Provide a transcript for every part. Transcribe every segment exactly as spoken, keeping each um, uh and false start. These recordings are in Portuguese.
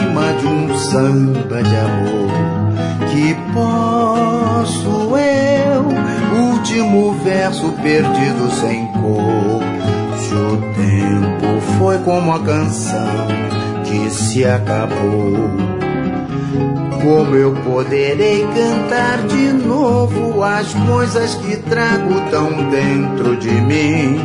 rima de um samba de amor. Que posso eu, último verso perdido sem cor. Se o tempo foi como a canção que se acabou, como eu poderei cantar de novo as coisas que trago tão dentro de mim?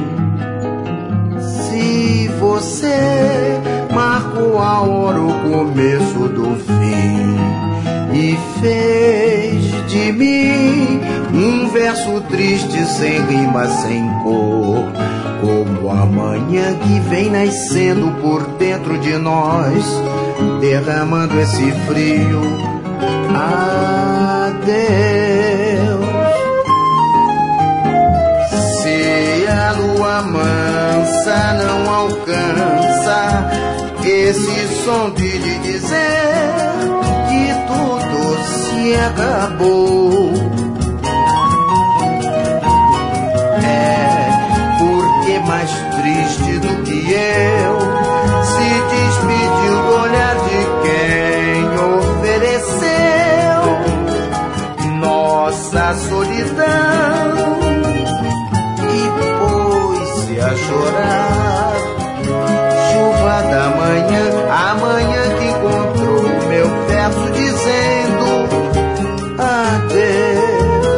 Se você marcou a hora, o começo do fim, e fez de mim um verso triste, sem rima, sem cor, como a manhã que vem nascendo por dentro de nós, derramando esse frio. Adeus. Se a lua mansa não alcança esse som de lhe dizer que tudo se acabou, é porque mais triste do que eu se despediu do olhar de quem ofereceu nossa solidão e pôs-se a chorar. Chuva da manhã, a manhã que encontrou meu verso dizendo adeus.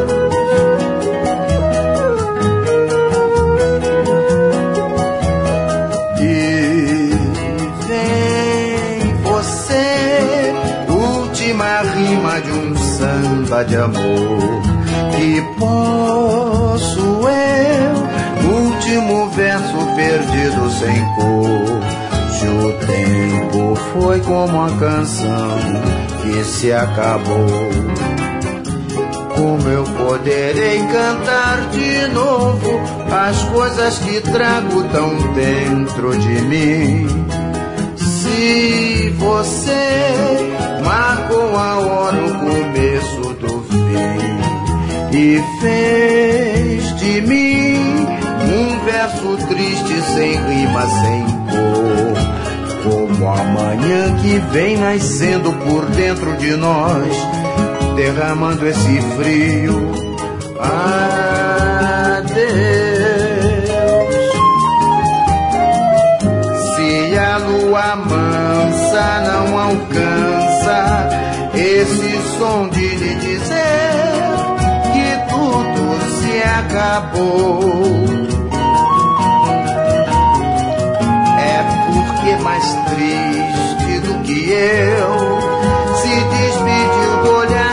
E vem você, última rima de um samba de amor. Que posso eu, último verso perdido sem cor. Se o tempo foi como a canção que se acabou, como eu poderei cantar de novo as coisas que trago tão dentro de mim? Se você marcou a hora, o começo do fim, e fez de mim um verso triste, sem rima, sem cor, como a manhã que vem nascendo por dentro de nós, derramando esse frio. Adeus. Se a lua mansa não alcança esse som de lhe dizer que tudo se acabou, mais triste do que eu se despediu do olhar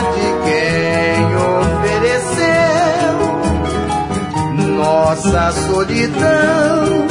de quem ofereceu nossa solidão